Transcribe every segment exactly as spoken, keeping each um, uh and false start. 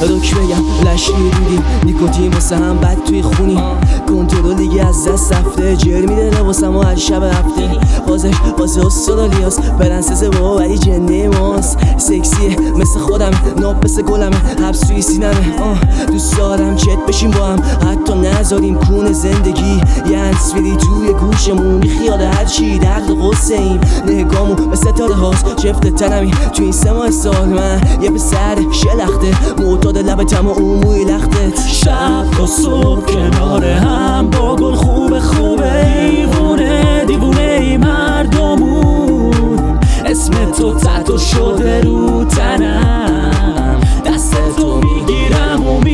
روک بگم لشی دیدیم نیکوتین واسه هم بد توی خونی کنترل دیگه از دست رفته جر میده واسم و هر شب هفته بازش واسه استرالیاس پرنسس بابا ولی جنه ماست سکسیه مثل خودم ناب مثل گلمه حبس توی سینمه دوست دارم چت بشیم با هم حتی نذاریم کون زندگی یه هنسفیری توی گوشمون بی خیال هرچی درد و غصه ایم نگامون به ستاره هاست جفت تنمی توی این سه ماه سال من یه پسر شلخته معتاد لب تم و عموی لخته شب تا صبح کنار هم با گل خوب خوبه دیوونه دیوونه ای مردمون اسم تو تتو شده رو تنم دست تو میگیرم و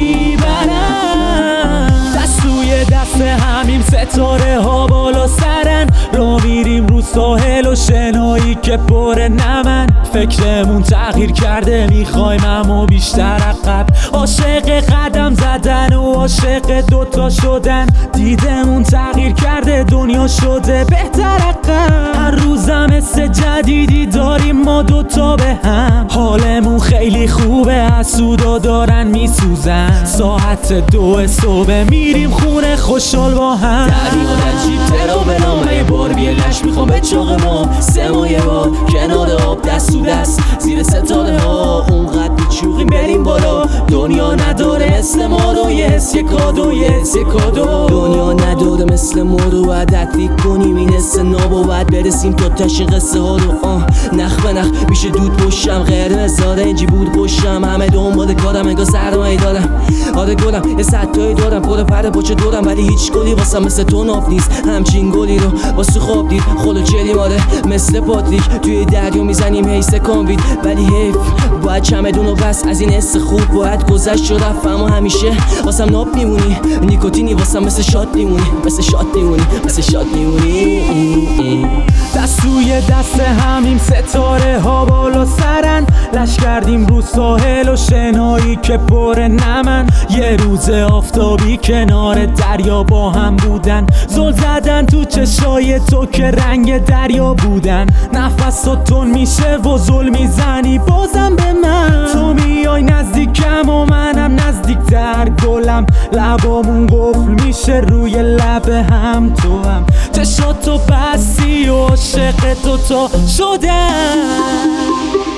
میبرم دست توی دست همیم ستاره ها بالا سرن را میریم رو ساحل و شنایی که پر نمن فکرمون تغییر کرده میخوایم اما بیشتر عقب عاشق قدم زدن و عاشق دوتا شدن دیدمون تغییر کرده دنیا شده بهتر عقب هر روزم مثل جدیدی داریم ما دوتا به هم حالمون خیلی خوبه حسودا دارن میسوزن ساعت دو صبح میریم خونه خوشحال با هم دریا در جیب ترا بلام یه بار بیه لش میخوام به چاق ما سه ماه یه بار کنار آب دست تو دست زیر ستاره ها اونقدر بیچوقیم بریم بالا دنیا نداره مثل ما رو یه حس یه کادو یه حس یه کادو دنیا نداره مثل ما رو باید تدریک کنیم این حس ناب و باید برسیم تا تش قصه ها رو آه نخ به نخ میشه دود پشتم قرمز داره اینجی بود پشتم همه دنبال کارم انگار سرمایه دارم آره گلم یه ستایی دارم پر پر پاچه دورم ولی هیچ گلی واسم مثل تو ناب نیست همچین گلی رو واسه خواب دید خلو چلی ماره مثل پاتریک توی دریا میزنیم حیث کامبید ولی حیف باید چمدون و بس از این حس خوب باید گذشت و رفت اما همیشه واسم ناب میمونی نیکوتینی واسم مثل شات میمونی مثل شات میمونی مثل شات میمونی دست توی دست همیم ستاره ها بالا سرن لش کردیم رو ساحل و شنایی که پر نمن یه روز آفتابی کنار دریا با هم بودن زل زدن تو چشای تو که رنگ دریا بودن نفس و تون میشه و زل میزنی بازم به من تو میای نزدیکم و منم نزدیکتر گلم لبامون قفل میشه روی لب هم تو هم چشاتو بسی و عاشق تو تا شدم